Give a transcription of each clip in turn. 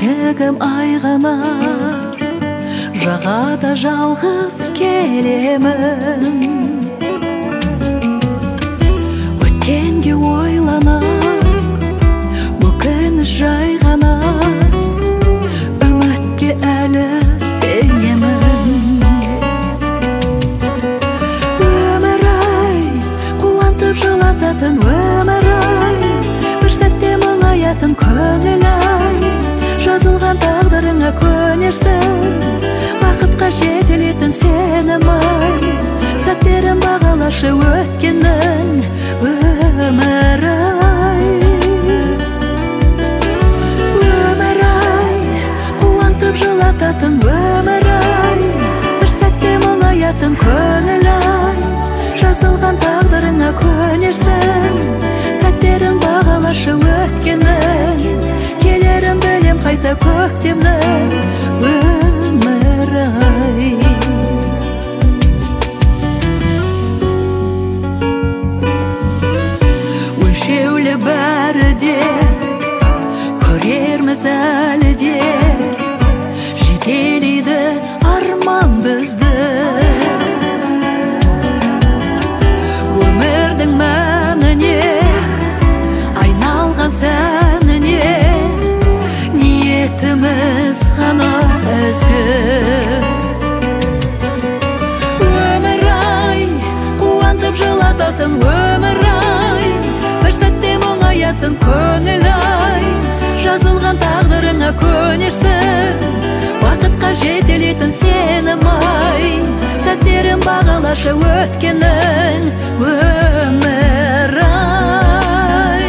Жүрегім айғана, жағада жалғыз келемін. Өткенге ойлана, өкініш жай ғана, үмітке әлі сенемін. Өмір-ай, қуантып жылататын өмір-ай, бір сәтте мұңаятын көңіл-ай, жазылған тағдырыңа көнерсің, бақытқа жетелетін сенім-ай, сәттерін бағалашы өткеннің өмір-ай. Өмір-ай, қуантып жылататын өмір-ай, бір сәтте мұңаятын көңіл-ай, жазылған тағдырыңа көнерсің, сәттерін бағалашы өткеннің, келерін білем қайта көктемнің өмір-ай. Өлшеулі бәрі де, көрерміз әлі де, жетелейді арман бізді. Өмірдің мәніне, айналған сәніне, ниетіміз ғана ізгі. Өмір-ай, қуантып жылататын өмір-ай, бір сәтте мұңаятын көңіл-ай, жазылған тағдырыңа көнерсің, бақытқа жетелетін сенім-ай, сәттерін бағалашы өткеннің өмір-ай.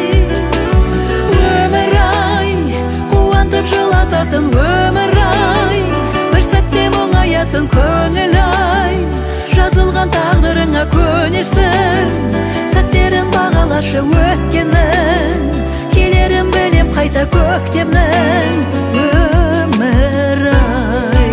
Өмір-ай, қуантып жылататын өмір-ай, бір сәтте мұңаятын көңіл-ай, жазылған тағдырыңа көнерсің, сәттерін бағалашы өткеннің, келерін білем қайта көктемнің өмір-ай.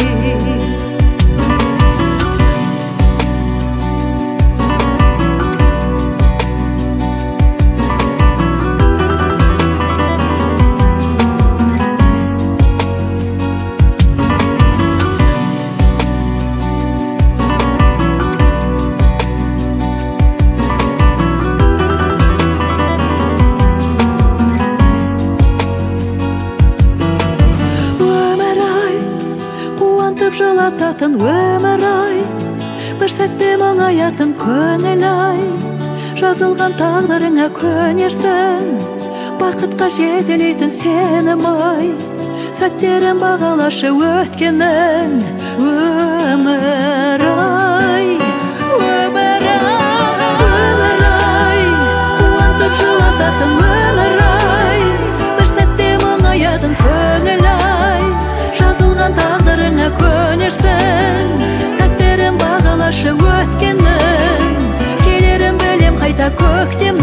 Жылататын өмір-ай, бір сәтте мұңаятын көңіл-ай, жазылған тағдырыңа көнерсің, бақытқа жетелейтін сенім-ай, сәттерін бағалашы өткеннің өмір-ай. Өмір-ай, қуантып жылататын өмір-ай, бір сәтте мұңаятын көңіл-ай, жазылған тағдырыңа көнерсің, сәттерін бағалашы өткеннің, келерін білем қайта көктемнің